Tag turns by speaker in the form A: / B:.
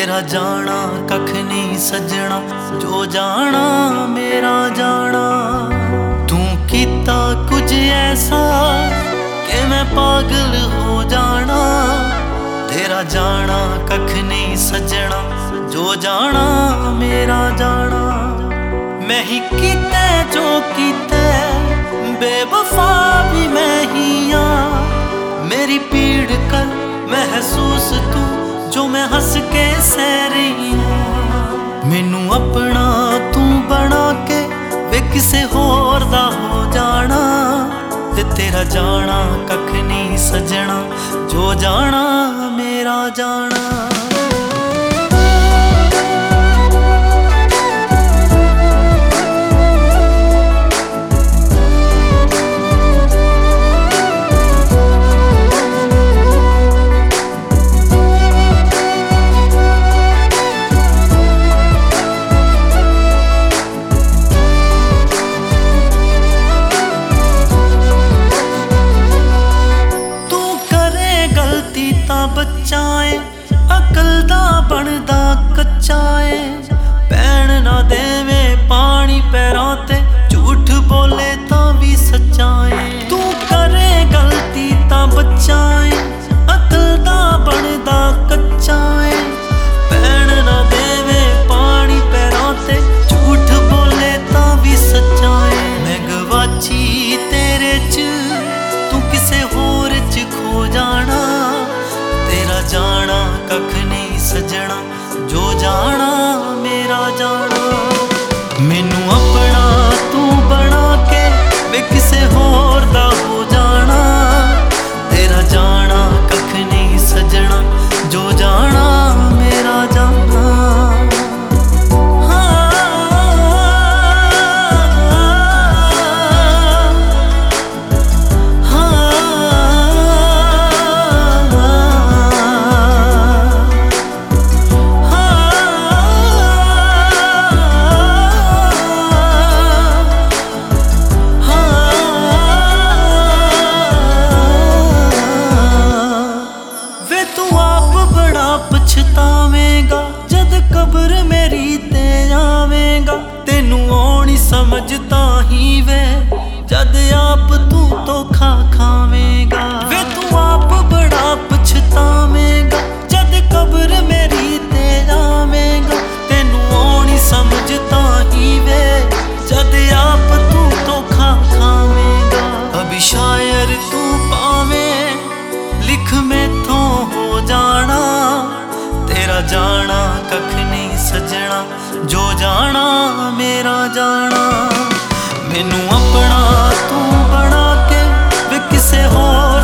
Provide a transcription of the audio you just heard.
A: तेरा जाना कख नहीं सजना, जो जाना मेरा जाना। तू कीता कुछ ऐसा कि मैं पागल हो जाना। तेरा जाना कख नहीं सजना, जो जाना मेरा जाना। मैं ही कीता जो कीता, बेवफा भी मैं ही हाँ। मेरी पीड़ कर महसूस तू, जो मैं हंस के सह रही हूँ। मैनू अपना तू बना के वे किसे होर दा हो जाना। ते तेरा जाना कख नहीं सजना, जो जाना मेरा जाना। बच्चा है अकल दा बनदा कच्चा है। पैण ना देवे पानी पैरां ते, झूठ बोले तां भी सच्चा है। तू करे गलती तां बच्चा है, अकल दा बनदा कच्चा है। पैण ना देवे पानी पैरां ते, झूठ बोले तां भी सच्चा है। मैं गवाची तेरे च, तू किसे होर च खो जाना। तेरा जाना कख नहीं सजना, जो जाना मेरा जाना। मैनू अपना तू बना के वे किसे होर दा हो जाना। तेरा जाना कख नहीं सजना, जो जाना मेरा जाना। पछतावेगा जद कब्र मेरी ते आवेगा। तेनू आनी समझता ही वे, जद आप तू धोखा खावेगा। वे तू आप बड़ा पछतावेगा जद कब्र मेरी ते आवेगा। तेनू आनी समझता ही वे, जद आप तू धोखा खावेगा। अभी शायर तू पावे लिख मैथों हो जाना। तेरा जाना कख नहीं सजना, जो जाना मेरा जाना। मैनू अपना तू बना के वे किसे होर